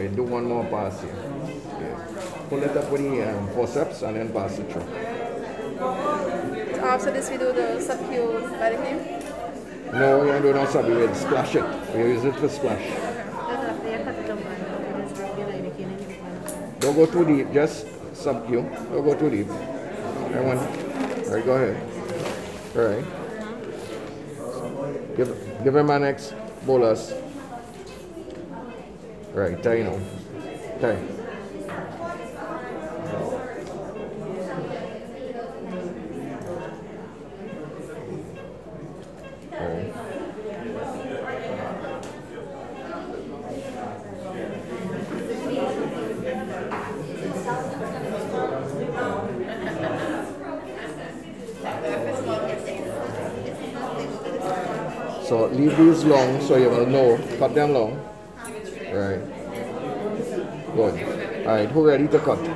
Okay, do one more pass here. Okay. Pull it up with the forceps and then pass it through. So after this we do the sub-Q by the cream? No, we don't do no sub, we splash it. We use it for splash. Don't go too deep, just sub-Q. Don't go too deep. Alright, go ahead. Alright. Give him my next bolus. Right, tie now. Tie. Alright. So leave these long so you will know. Cut them long. Right. Good. Alright, who ready to cut?